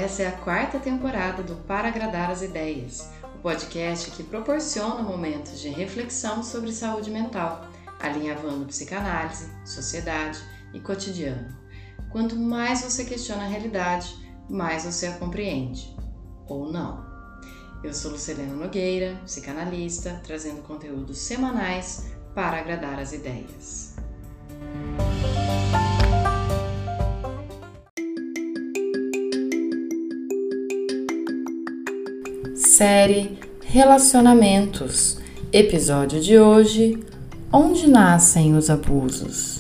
Essa é a 4ª temporada do Para Agradar as Ideias, o podcast que proporciona momentos de reflexão sobre saúde mental, alinhavando psicanálise, sociedade e cotidiano. Quanto mais você questiona a realidade, mais você a compreende. Ou não. Eu sou Lucilena Nogueira, psicanalista, trazendo conteúdos semanais para agradar as ideias. Série Relacionamentos. Episódio de hoje: Onde nascem os abusos?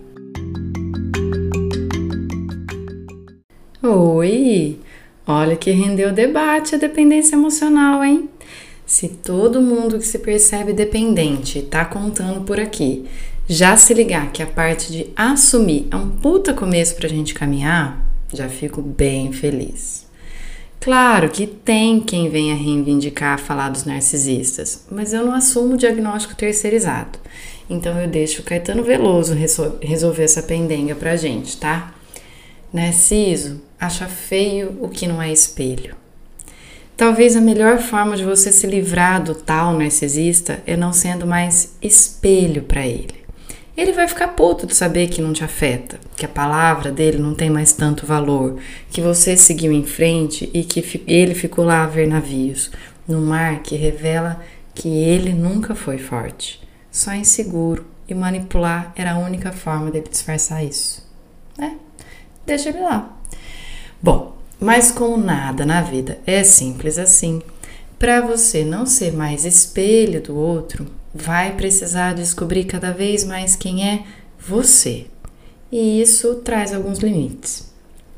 Oi! Olha que rendeu debate a dependência emocional, hein? Se todo mundo que se percebe dependente tá contando por aqui já se ligar que a parte de assumir é um puta começo pra gente caminhar, já fico bem feliz. Claro que tem quem venha reivindicar falar dos narcisistas, mas eu não assumo o diagnóstico terceirizado. Então eu deixo o Caetano Veloso resolver essa pendenga pra gente, tá? Narciso acha feio o que não é espelho. Talvez a melhor forma de você se livrar do tal narcisista é não sendo mais espelho pra ele. Ele vai ficar puto de saber que não te afeta, que a palavra dele não tem mais tanto valor, que você seguiu em frente e que ele ficou lá a ver navios, num mar que revela que ele nunca foi forte, só inseguro, e manipular era a única forma dele disfarçar isso. Deixa ele lá. Bom, mas como nada na vida é simples assim, para você não ser mais espelho do outro, vai precisar descobrir cada vez mais quem é você. E isso traz alguns limites.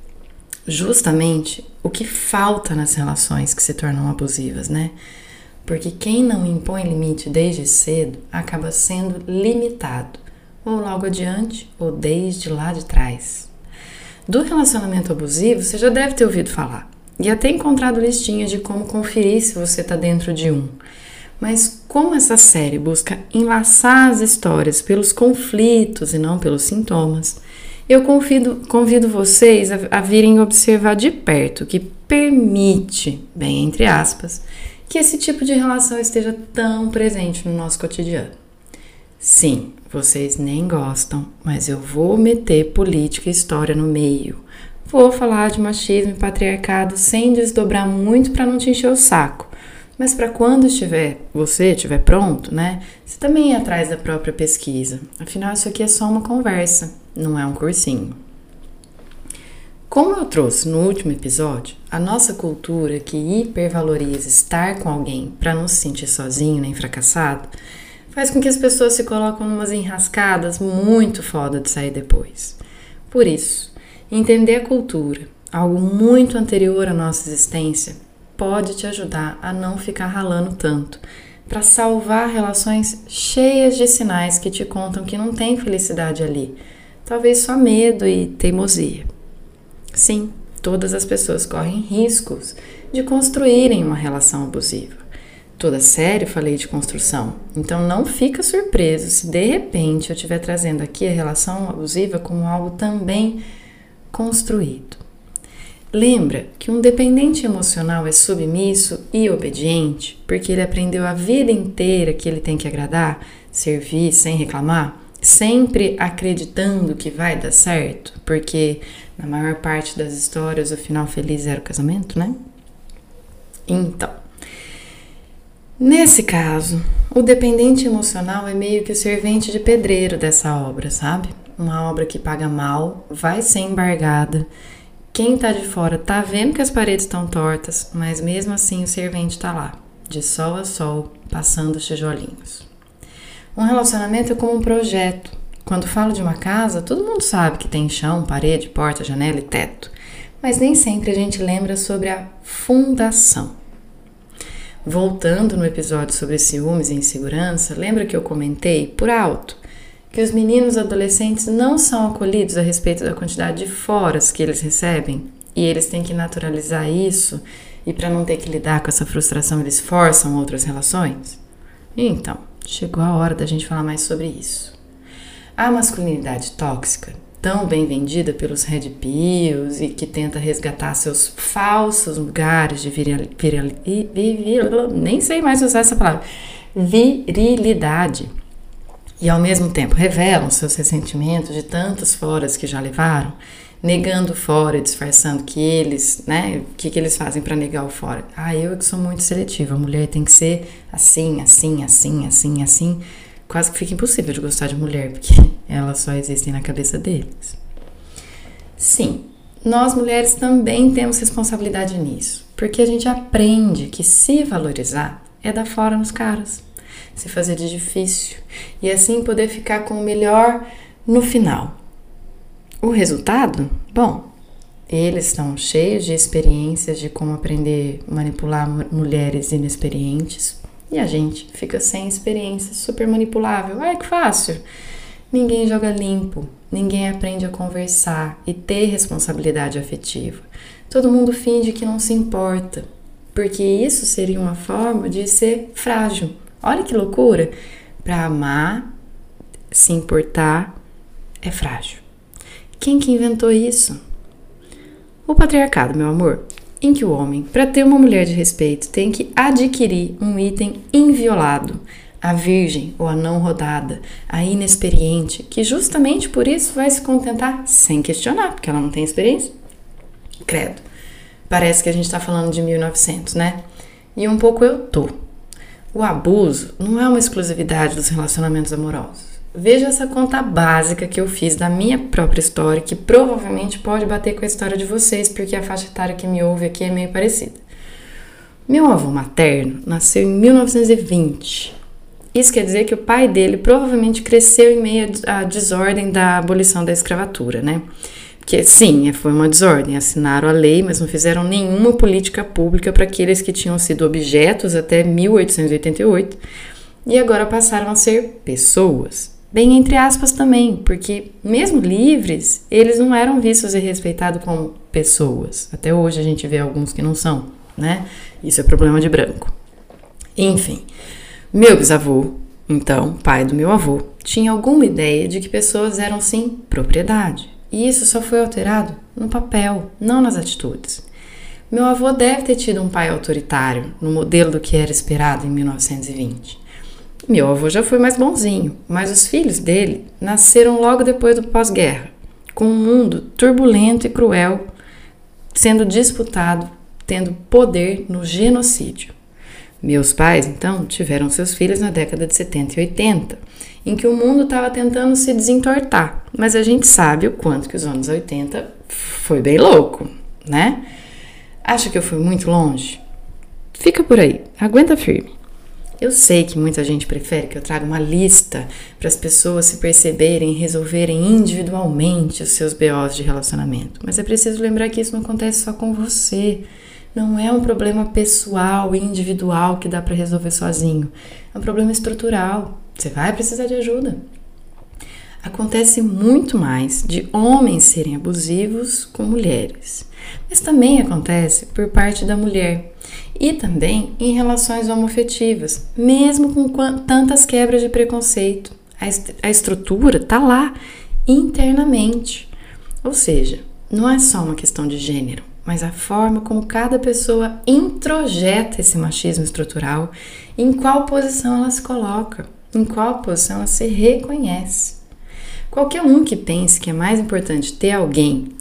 Justamente o que falta nas relações que se tornam abusivas, né? Porque quem não impõe limite desde cedo acaba sendo limitado, ou logo adiante, ou desde lá de trás. Do relacionamento abusivo, você já deve ter ouvido falar e até encontrado listinhas de como conferir se você está dentro de um. Mas como essa série busca enlaçar as histórias pelos conflitos e não pelos sintomas, eu convido vocês a virem observar de perto o que permite, bem entre aspas, que esse tipo de relação esteja tão presente no nosso cotidiano. Sim, vocês nem gostam, mas eu vou meter política e história no meio. Vou falar de machismo e patriarcado sem desdobrar muito para não te encher o saco. Mas para quando você estiver pronto, né? Você também ir atrás da própria pesquisa. Afinal, isso aqui é só uma conversa, não é um cursinho. Como eu trouxe no último episódio, a nossa cultura que hipervaloriza estar com alguém para não se sentir sozinho nem fracassado, faz com que as pessoas se colocam numas enrascadas muito foda de sair depois. Por isso, entender a cultura, algo muito anterior à nossa existência, pode te ajudar a não ficar ralando tanto, para salvar relações cheias de sinais que te contam que não tem felicidade ali, talvez só medo e teimosia. Sim, todas as pessoas correm riscos de construírem uma relação abusiva. Toda série eu falei de construção, então não fica surpreso se de repente eu estiver trazendo aqui a relação abusiva como algo também construído. Lembra que um dependente emocional é submisso e obediente porque ele aprendeu a vida inteira que ele tem que agradar, servir sem reclamar, sempre acreditando que vai dar certo, porque na maior parte das histórias o final feliz era o casamento, né? Então, nesse caso, o dependente emocional é meio que o servente de pedreiro dessa obra, sabe? Uma obra que paga mal, vai ser embargada. Quem tá de fora tá vendo que as paredes estão tortas, mas mesmo assim o servente tá lá, de sol a sol, passando os tijolinhos. Um relacionamento é como um projeto. Quando falo de uma casa, todo mundo sabe que tem chão, parede, porta, janela e teto, mas nem sempre a gente lembra sobre a fundação. Voltando no episódio sobre ciúmes e insegurança, lembra que eu comentei, por alto, que os meninos adolescentes não são acolhidos a respeito da quantidade de foras que eles recebem? E eles têm que naturalizar isso, e para não ter que lidar com essa frustração, eles forçam outras relações? Então, chegou a hora da gente falar mais sobre isso. A masculinidade tóxica tão bem vendida pelos red pills e que tenta resgatar seus falsos lugares de nem sei mais usar essa palavra, virilidade. E ao mesmo tempo revelam seus ressentimentos de tantos foras que já levaram, negando o fora e disfarçando que eles, né, o que eles fazem para negar o fora? Eu que sou muito seletiva, a mulher tem que ser assim, assim, assim, assim, assim. Quase que fica impossível de gostar de mulher, porque elas só existem na cabeça deles. Sim, nós mulheres também temos responsabilidade nisso, porque a gente aprende que se valorizar é dar fora nos caras, se fazer de difícil e assim poder ficar com o melhor no final. O resultado? Bom, eles estão cheios de experiências de como aprender a manipular mulheres inexperientes e a gente fica sem experiência, super manipulável. Que fácil! Ninguém joga limpo, ninguém aprende a conversar e ter responsabilidade afetiva. Todo mundo finge que não se importa, porque isso seria uma forma de ser frágil. Olha que loucura! Para amar, se importar, é frágil. Quem que inventou isso? O patriarcado, meu amor, em que o homem, para ter uma mulher de respeito, tem que adquirir um item inviolado, a virgem ou a não rodada, a inexperiente, que justamente por isso vai se contentar sem questionar, porque ela não tem experiência. Credo, parece que a gente está falando de 1900, né? E um pouco eu tô. O abuso não é uma exclusividade dos relacionamentos amorosos. Veja essa conta básica que eu fiz da minha própria história, que provavelmente pode bater com a história de vocês, porque a faixa etária que me ouve aqui é meio parecida. Meu avô materno nasceu em 1920. Isso quer dizer que o pai dele provavelmente cresceu em meio à desordem da abolição da escravatura, né? Porque sim, foi uma desordem, assinaram a lei, mas não fizeram nenhuma política pública para aqueles que tinham sido objetos até 1888 e agora passaram a ser pessoas. Bem entre aspas também, porque mesmo livres, eles não eram vistos e respeitados como pessoas. Até hoje a gente vê alguns que não são, né? Isso é problema de branco. Enfim, meu bisavô, então, pai do meu avô, tinha alguma ideia de que pessoas eram sim propriedade. E isso só foi alterado no papel, não nas atitudes. Meu avô deve ter tido um pai autoritário, no modelo do que era esperado em 1920. Meu avô já foi mais bonzinho, mas os filhos dele nasceram logo depois do pós-guerra, com um mundo turbulento e cruel, sendo disputado, tendo poder no genocídio. Meus pais, então, tiveram seus filhos na década de 70 e 80, em que o mundo estava tentando se desentortar, mas a gente sabe o quanto que os anos 80 foi bem louco, né? Acha que eu fui muito longe? Fica por aí, aguenta firme. Eu sei que muita gente prefere que eu traga uma lista para as pessoas se perceberem e resolverem individualmente os seus BOs de relacionamento. Mas é preciso lembrar que isso não acontece só com você. Não é um problema pessoal e individual que dá para resolver sozinho. É um problema estrutural. Você vai precisar de ajuda. Acontece muito mais de homens serem abusivos com mulheres. Mas também acontece por parte da mulher. E também em relações homoafetivas, mesmo com tantas quebras de preconceito. A estrutura está lá, internamente. Ou seja, não é só uma questão de gênero, mas a forma como cada pessoa introjeta esse machismo estrutural, em qual posição ela se coloca, em qual posição ela se reconhece. Qualquer um que pense que é mais importante ter alguém,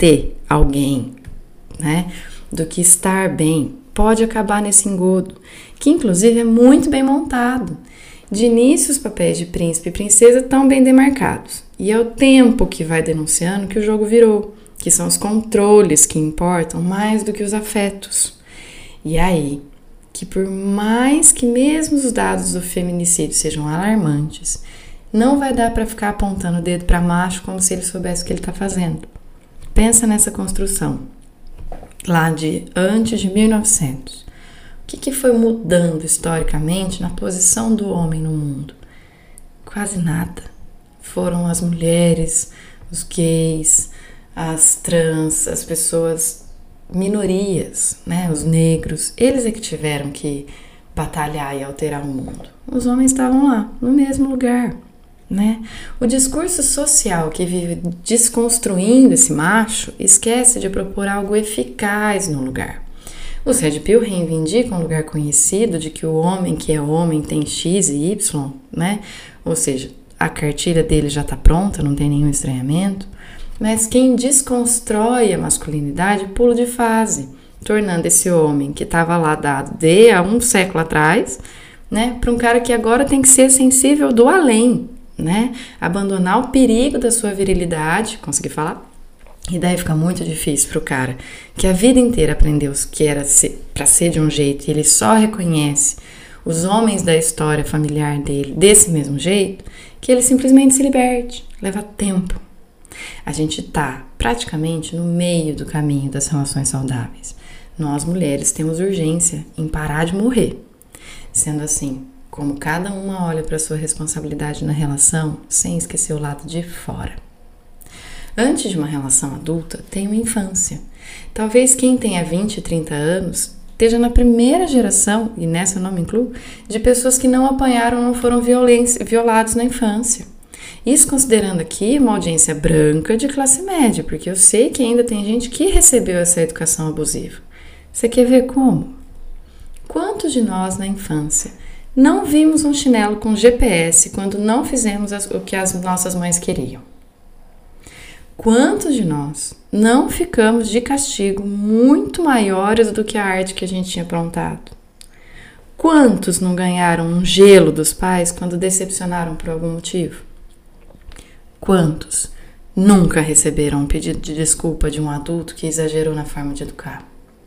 né, do que estar bem, pode acabar nesse engodo, que inclusive é muito bem montado. De início, os papéis de príncipe e princesa estão bem demarcados, e é o tempo que vai denunciando que o jogo virou, que são os controles que importam mais do que os afetos. E aí, que por mais que mesmo os dados do feminicídio sejam alarmantes, não vai dar para ficar apontando o dedo para macho como se ele soubesse o que ele está fazendo. Pensa nessa construção, lá de antes de 1900. O que foi mudando historicamente na posição do homem no mundo? Quase nada. Foram as mulheres, os gays, as trans, as pessoas minorias, né? Os negros. Eles é que tiveram que batalhar e alterar o mundo. Os homens estavam lá, no mesmo lugar. né? O discurso social que vive desconstruindo esse macho esquece de propor algo eficaz no lugar. Os Red Pill reivindicam um lugar conhecido de que o homem que é homem tem X e Y, né? Ou seja, a cartilha dele já está pronta, não tem nenhum estranhamento. Mas quem desconstrói a masculinidade pula de fase, tornando esse homem que estava lá dado de há um século atrás, né, para um cara que agora tem que ser sensível do além, né? Abandonar o perigo da sua virilidade, conseguir falar? E daí fica muito difícil para o cara que a vida inteira aprendeu que era para ser de um jeito e ele só reconhece os homens da história familiar dele desse mesmo jeito, que ele simplesmente se liberte. Leva tempo. A gente tá praticamente no meio do caminho das relações saudáveis. Nós, mulheres, temos urgência em parar de morrer. Sendo assim, como cada uma olha para sua responsabilidade na relação, sem esquecer o lado de fora. Antes de uma relação adulta, tem uma infância. Talvez quem tenha 20, 30 anos esteja na primeira geração, e nessa eu não me incluo, de pessoas que não apanharam ou não foram violados na infância. Isso considerando aqui uma audiência branca de classe média, porque eu sei que ainda tem gente que recebeu essa educação abusiva. Você quer ver como? Quantos de nós na infância não vimos um chinelo com GPS quando não fizemos o que as nossas mães queriam? Quantos de nós não ficamos de castigo muito maiores do que a arte que a gente tinha aprontado? Quantos não ganharam um gelo dos pais quando decepcionaram por algum motivo? Quantos nunca receberam um pedido de desculpa de um adulto que exagerou na forma de educar?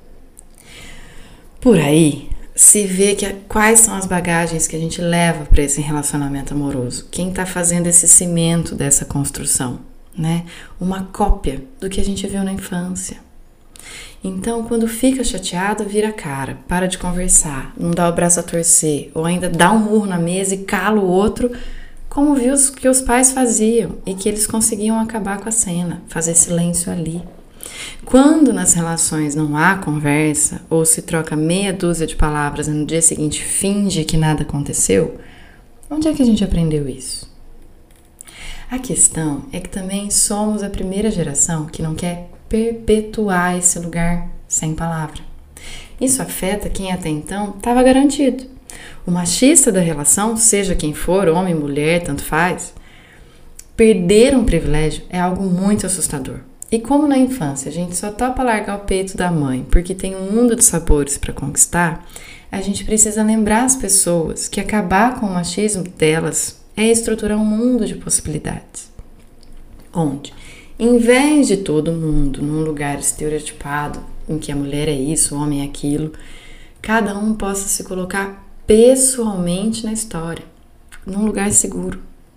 Por aí se vê quais são as bagagens que a gente leva para esse relacionamento amoroso. Quem está fazendo esse cimento dessa construção, né? Uma cópia do que a gente viu na infância. Então, quando fica chateado, vira a cara, para de conversar, não dá o braço a torcer, ou ainda dá um murro na mesa e cala o outro, como viu que os pais faziam e que eles conseguiam acabar com a cena, fazer silêncio ali. Quando nas relações não há conversa ou se troca meia dúzia de palavras e no dia seguinte finge que nada aconteceu, onde é que a gente aprendeu isso? A questão é que também somos a primeira geração que não quer perpetuar esse lugar sem palavra. Isso afeta quem até então estava garantido. O machista da relação, seja quem for, homem, mulher, tanto faz, perder um privilégio é algo muito assustador. E como na infância a gente só topa largar o peito da mãe porque tem um mundo de sabores para conquistar, a gente precisa lembrar as pessoas que acabar com o machismo delas é estruturar um mundo de possibilidades. Onde, em vez de todo mundo num lugar estereotipado, em que a mulher é isso, o homem é aquilo, cada um possa se colocar pessoalmente na história, num lugar seguro.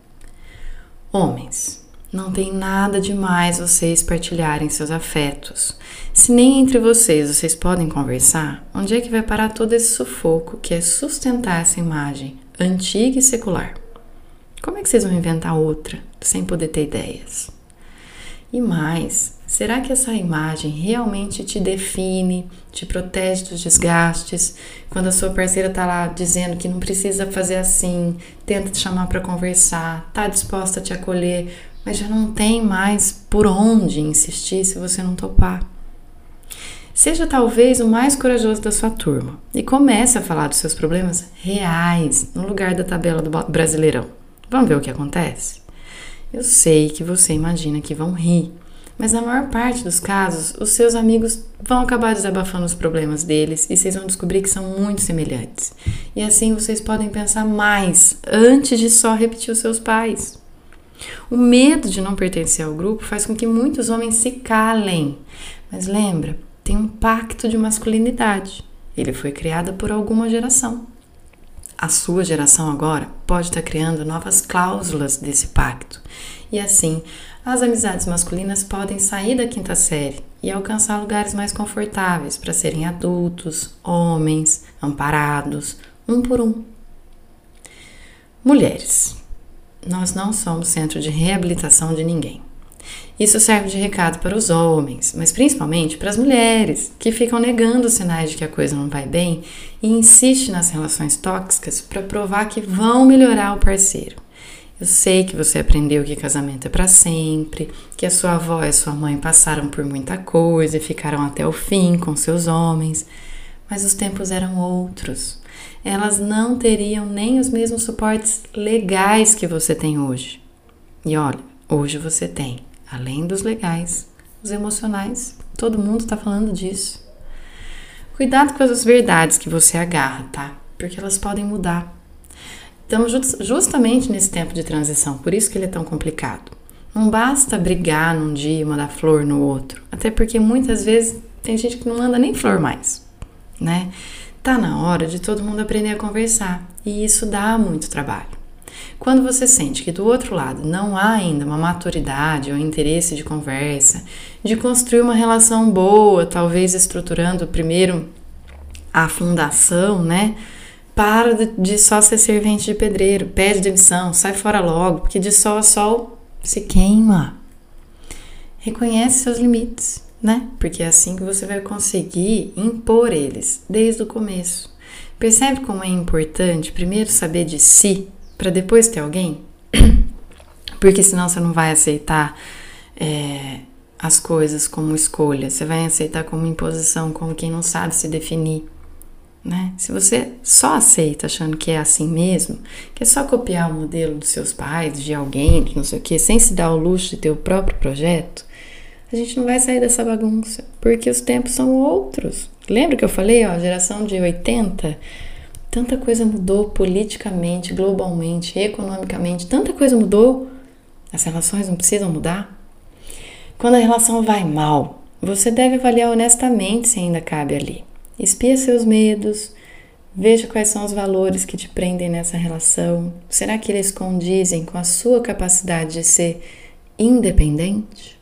Homens, não tem nada demais vocês partilharem seus afetos. Se nem entre vocês podem conversar, onde é que vai parar todo esse sufoco que é sustentar essa imagem antiga e secular? Como é que vocês vão inventar outra sem poder ter ideias? E mais, será que essa imagem realmente te define, te protege dos desgastes? Quando a sua parceira está lá dizendo que não precisa fazer assim, tenta te chamar para conversar, está disposta a te acolher, mas já não tem mais por onde insistir se você não topar. Seja talvez o mais corajoso da sua turma e comece a falar dos seus problemas reais no lugar da tabela do Brasileirão. Vamos ver o que acontece? Eu sei que você imagina que vão rir, mas na maior parte dos casos, os seus amigos vão acabar desabafando os problemas deles e vocês vão descobrir que são muito semelhantes. E assim vocês podem pensar mais antes de só repetir os seus pais. O medo de não pertencer ao grupo faz com que muitos homens se calem. Mas lembra, tem um pacto de masculinidade. Ele foi criado por alguma geração. A sua geração agora pode estar criando novas cláusulas desse pacto. E assim, as amizades masculinas podem sair da quinta série e alcançar lugares mais confortáveis para serem adultos, homens, amparados, um por um. Mulheres, nós não somos centro de reabilitação de ninguém. Isso serve de recado para os homens, mas principalmente para as mulheres, que ficam negando os sinais de que a coisa não vai bem e insistem nas relações tóxicas para provar que vão melhorar o parceiro. Eu sei que você aprendeu que casamento é para sempre, que a sua avó e a sua mãe passaram por muita coisa e ficaram até o fim com seus homens, mas os tempos eram outros. Elas não teriam nem os mesmos suportes legais que você tem hoje. E olha, hoje você tem, além dos legais, os emocionais. Todo mundo está falando disso. Cuidado com as verdades que você agarra, tá? Porque elas podem mudar. Estamos justamente nesse tempo de transição, por isso que ele é tão complicado. Não basta brigar num dia e mandar flor no outro, até porque muitas vezes tem gente que não manda nem flor mais, né? Tá na hora de todo mundo aprender a conversar, e isso dá muito trabalho. Quando você sente que do outro lado não há ainda uma maturidade ou interesse de conversa, de construir uma relação boa, talvez estruturando primeiro a fundação, né? Para de só ser servente de pedreiro, pede demissão, sai fora logo, porque de sol a sol se queima. Reconhece seus limites, né? Porque é assim que você vai conseguir impor eles desde o começo. Percebe como é importante primeiro saber de si, para depois ter alguém? Porque senão você não vai aceitar as coisas como escolha, você vai aceitar como imposição, como quem não sabe se definir. Né? Se você só aceita achando que é assim mesmo, que é só copiar o modelo dos seus pais, de alguém, de não sei o que, sem se dar o luxo de ter o próprio projeto, a gente não vai sair dessa bagunça, porque os tempos são outros. Lembra que eu falei, ó, geração de 80, tanta coisa mudou politicamente, globalmente, economicamente, tanta coisa mudou, as relações não precisam mudar. Quando a relação vai mal, você deve avaliar honestamente se ainda cabe ali. Espia seus medos, veja quais são os valores que te prendem nessa relação. Será que eles condizem com a sua capacidade de ser independente?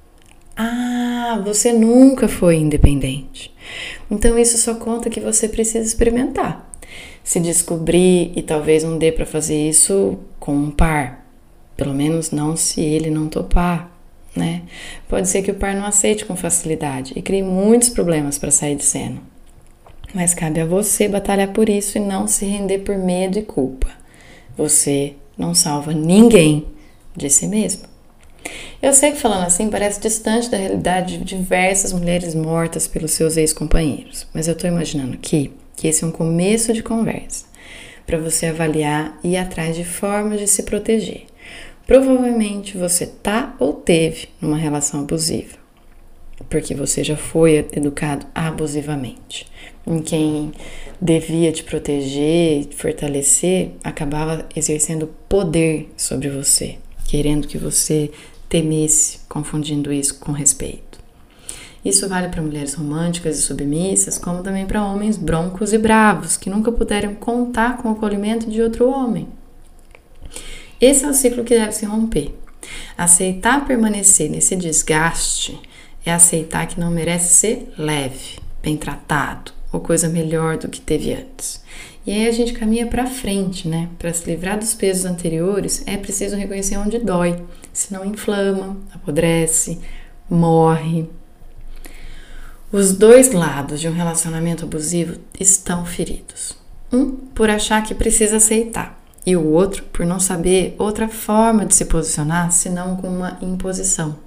Ah, você nunca foi independente. Então isso só conta que você precisa experimentar. Se descobrir, e talvez não dê para fazer isso com um par, pelo menos não se ele não topar, né? Pode ser que o par não aceite com facilidade e crie muitos problemas para sair de cena. Mas cabe a você batalhar por isso e não se render por medo e culpa. Você não salva ninguém de si mesmo. Eu sei que falando assim parece distante da realidade de diversas mulheres mortas pelos seus ex-companheiros, mas eu estou imaginando aqui que esse é um começo de conversa para você avaliar e ir atrás de formas de se proteger. Provavelmente você tá ou teve numa relação abusiva, porque você já foi educado abusivamente. Em quem devia te proteger e fortalecer, acabava exercendo poder sobre você, querendo que você temesse, confundindo isso com respeito. Isso vale para mulheres românticas e submissas, como também para homens broncos e bravos, que nunca puderam contar com o acolhimento de outro homem. Esse é o ciclo que deve se romper. Aceitar permanecer nesse desgaste é aceitar que não merece ser leve, bem tratado, ou coisa melhor do que teve antes. E aí a gente caminha para frente, né? Para se livrar dos pesos anteriores, é preciso reconhecer onde dói, senão inflama, apodrece, morre. Os dois lados de um relacionamento abusivo estão feridos. Um por achar que precisa aceitar, e o outro por não saber outra forma de se posicionar senão com uma imposição.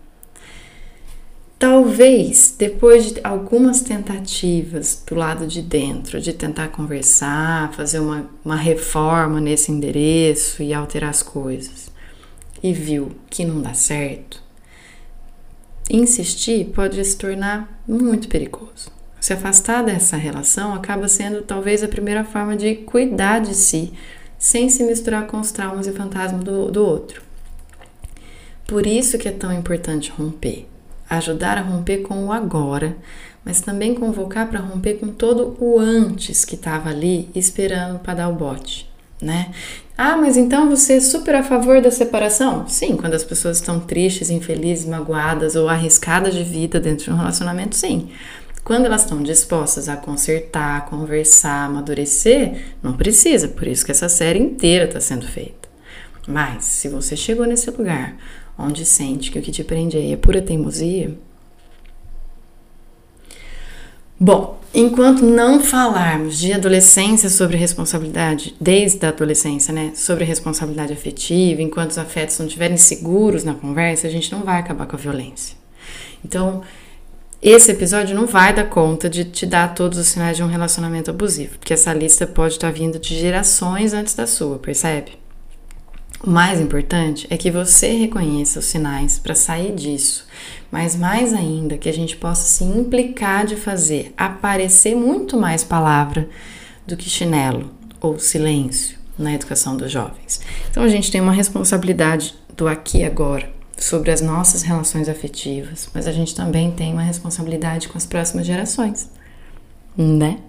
Talvez, depois de algumas tentativas do lado de dentro, de tentar conversar, fazer uma reforma nesse endereço e alterar as coisas, e viu que não dá certo, insistir pode se tornar muito perigoso. Se afastar dessa relação acaba sendo talvez a primeira forma de cuidar de si, sem se misturar com os traumas e fantasmas do outro. Por isso que é tão importante romper. Ajudar a romper com o agora, mas também convocar para romper com todo o antes que estava ali esperando para dar o bote, né? Ah, mas então você é super a favor da separação? Sim, quando as pessoas estão tristes, infelizes, magoadas ou arriscadas de vida dentro de um relacionamento, sim. Quando elas estão dispostas a consertar, conversar, amadurecer, não precisa, por isso que essa série inteira está sendo feita. Mas, se você chegou nesse lugar onde sente que o que te prende aí é pura teimosia, Bom, enquanto não falarmos de adolescência sobre responsabilidade, desde a adolescência, né, sobre responsabilidade afetiva, enquanto os afetos não estiverem seguros na conversa, a gente não vai acabar com a violência. Então, esse episódio não vai dar conta de te dar todos os sinais de um relacionamento abusivo, porque essa lista pode estar vindo de gerações antes da sua, percebe? O mais importante é que você reconheça os sinais para sair disso, mas mais ainda que a gente possa se implicar de fazer aparecer muito mais palavra do que chinelo ou silêncio na educação dos jovens. Então a gente tem uma responsabilidade do aqui e agora sobre as nossas relações afetivas, mas a gente também tem uma responsabilidade com as próximas gerações, né?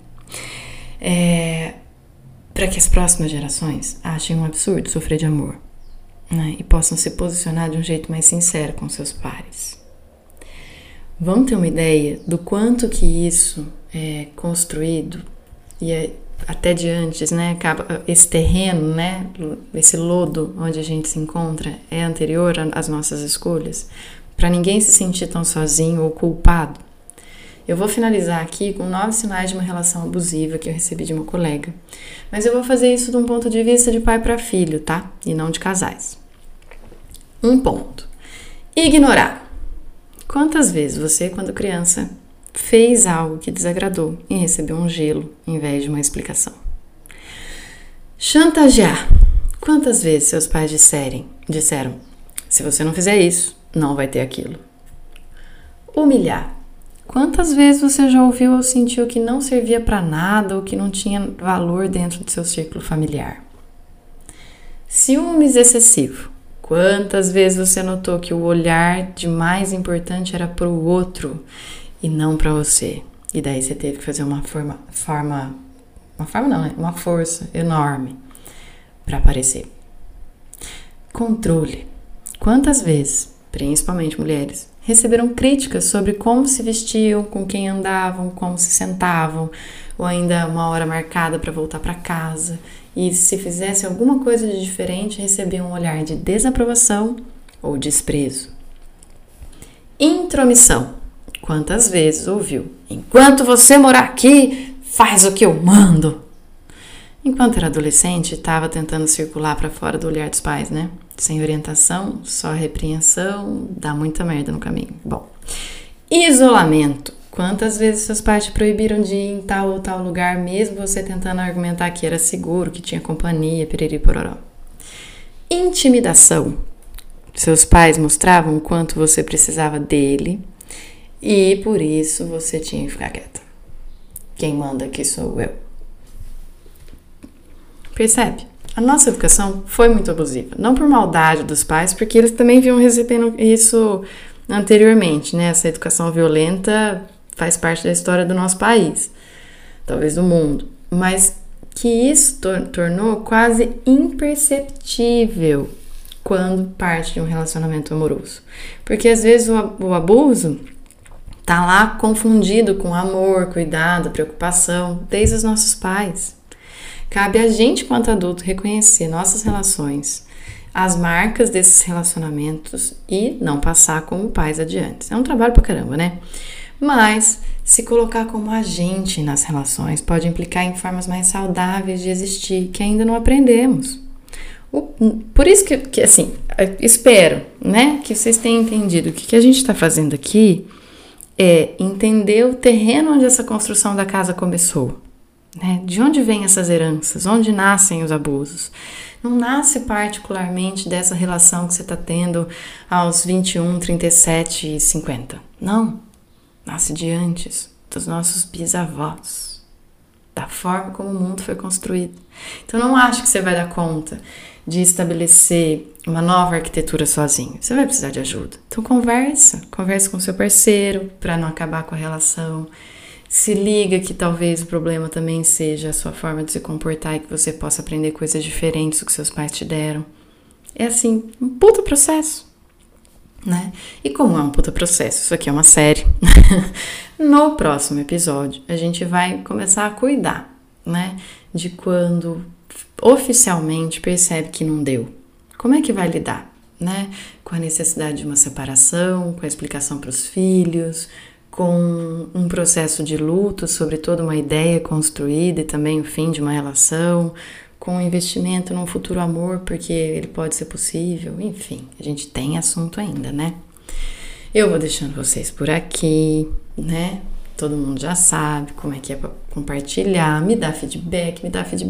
Para que as próximas gerações achem um absurdo sofrer de amor, né? E possam se posicionar de um jeito mais sincero com seus pares. Vamos ter uma ideia do quanto que isso é construído e até de antes, né? Esse terreno, né? Esse lodo onde a gente se encontra é anterior às nossas escolhas, para ninguém se sentir tão sozinho ou culpado. Eu vou finalizar aqui com 9 sinais de uma relação abusiva que eu recebi de uma colega. Mas eu vou fazer isso de um ponto de vista de pai para filho, tá? E não de casais. 1 ponto. Ignorar. Quantas vezes você, quando criança, fez algo que desagradou e recebeu um gelo em vez de uma explicação? Chantagear. Quantas vezes seus pais disseram, se você não fizer isso, não vai ter aquilo? Humilhar. Quantas vezes você já ouviu ou sentiu que não servia para nada ou que não tinha valor dentro do seu círculo familiar? Ciúmes excessivo. Quantas vezes você notou que o olhar de mais importante era para o outro e não para você? E daí você teve que fazer uma força enorme para aparecer. Controle. Quantas vezes, principalmente mulheres, receberam críticas sobre como se vestiam, com quem andavam, como se sentavam, ou ainda uma hora marcada para voltar para casa, e se fizesse alguma coisa de diferente, recebiam um olhar de desaprovação ou desprezo. Intromissão. Quantas vezes ouviu, enquanto você morar aqui, faz o que eu mando? Enquanto era adolescente, estava tentando circular para fora do olhar dos pais, né? Sem orientação, só repreensão, dá muita merda no caminho. Bom, isolamento. Quantas vezes seus pais te proibiram de ir em tal ou tal lugar, mesmo você tentando argumentar que era seguro, que tinha companhia, piriri pororó. Intimidação. Seus pais mostravam o quanto você precisava dele e por isso você tinha que ficar quieta. Quem manda aqui sou eu. Percebe? A nossa educação foi muito abusiva. Não por maldade dos pais, porque eles também vinham recebendo isso anteriormente, né? Essa educação violenta faz parte da história do nosso país, talvez do mundo. Mas que isso tornou quase imperceptível quando parte de um relacionamento amoroso. Porque às vezes o abuso tá lá confundido com amor, cuidado, preocupação, desde os nossos pais. Cabe a gente, quanto adulto, reconhecer nossas relações, as marcas desses relacionamentos e não passar como pais adiante. É um trabalho pra caramba, né? Mas se colocar como agente nas relações pode implicar em formas mais saudáveis de existir que ainda não aprendemos. Por isso que assim, espero, né, que vocês tenham entendido. O que a gente está fazendo aqui é entender o terreno onde essa construção da casa começou. Né? De onde vêm essas heranças? Onde nascem os abusos? Não nasce particularmente dessa relação que você está tendo aos 21, 37 e 50. Não. Nasce de antes, dos nossos bisavós, da forma como o mundo foi construído. Então não acho que você vai dar conta de estabelecer uma nova arquitetura sozinho. Você vai precisar de ajuda. Então conversa com seu parceiro para não acabar com a relação. Se liga que talvez o problema também seja a sua forma de se comportar e que você possa aprender coisas diferentes do que seus pais te deram. É assim, um puta processo, né? E como é um puta processo, isso aqui é uma série. No próximo episódio, a gente vai começar a cuidar, né? De quando oficialmente percebe que não deu. Como é que vai lidar, né? Com a necessidade de uma separação, com a explicação para os filhos, com um processo de luto sobre toda uma ideia construída e também o fim de uma relação, com um investimento num futuro amor, porque ele pode ser possível, enfim, a gente tem assunto ainda, né? Eu vou deixando vocês por aqui, né? Todo mundo já sabe como é que é pra compartilhar, me dá feedback,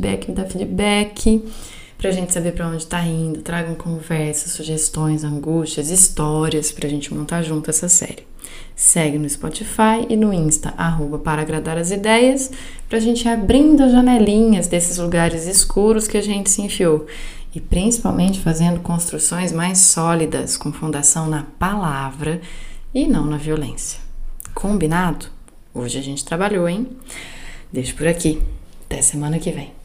pra gente saber pra onde tá indo, tragam conversas, sugestões, angústias, histórias pra gente montar junto essa série. Segue no Spotify e no Insta, @para agradar as ideias, pra gente ir abrindo as janelinhas desses lugares escuros que a gente se enfiou e principalmente fazendo construções mais sólidas, com fundação na palavra e não na violência. Combinado? Hoje a gente trabalhou, hein? Deixo por aqui. Até semana que vem.